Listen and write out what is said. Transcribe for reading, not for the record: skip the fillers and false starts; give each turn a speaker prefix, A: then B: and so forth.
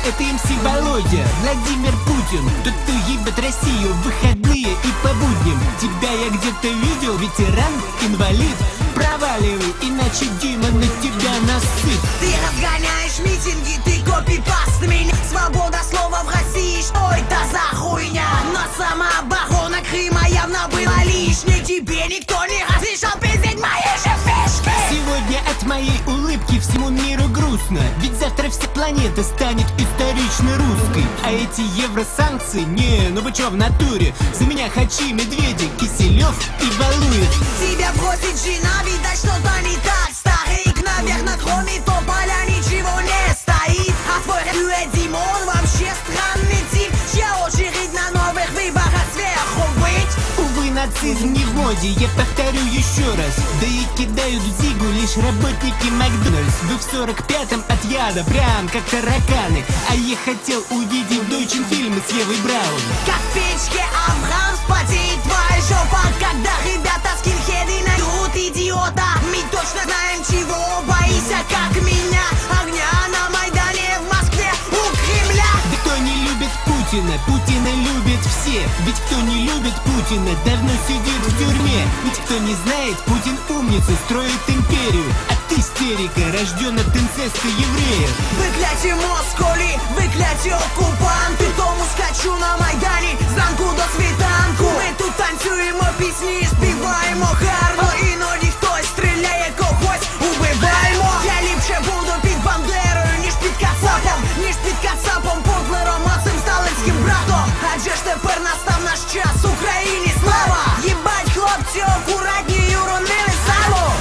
A: это МС Володя, Владимир Путин. Тот, кто ебет Россию в выходные и по будням. Тебя я где-то видел, ветеран, инвалид. Проваливай, иначе Дима на тебя насыт.
B: Ты разгоняешь митинги, ты копипаст меня. Свобода слова в России, что это за хуйня? Но самооборона Крыма явно была лишней. Тебе никто не разрешал пиздить мои же фишки.
A: Сегодня от моей улыбки всему миру грустно. Ведь завтра вся планета станет исторично русской. А эти евросанкции, не, ну вы чё в натуре? За меня Хачи, Медведи, Киселёв и Валуев.
B: Тебя бросит жена, видать что-то не так. Старик наверх на троне, то поля ничего не стоит. А твой Димон вообще странный тип. Чья очередь на новых выборах сверху быть?
A: Увы, нацизм не в моде, я повторю еще раз. Да и кидают в зигу лишь работники Макдональдс. Вы в 45-м от яда, прям как тараканы. А я хотел увидеть дойчин фильмы с Евой Браун.
B: Как в печке Авраам потеет твоя жопа. Когда ребята скинхеды найдут идиота. Мы точно знаем, чего боишься, как меня. Огня на Майдане в Москве у Кремля.
A: Да кто не любит Путина, Путина любят все. Ведь кто не любит Путина, давно сидит в тюрьме. Ведь кто не знает, Путин умница, строит империю. А ты истерика, рожден от инцеста евреев.
B: Выкляте Москоли, выкляте оккупанты. Тому скачу на Майдане, зранку до світанку. Мы тут танцюємо пісні, співаємо гарно.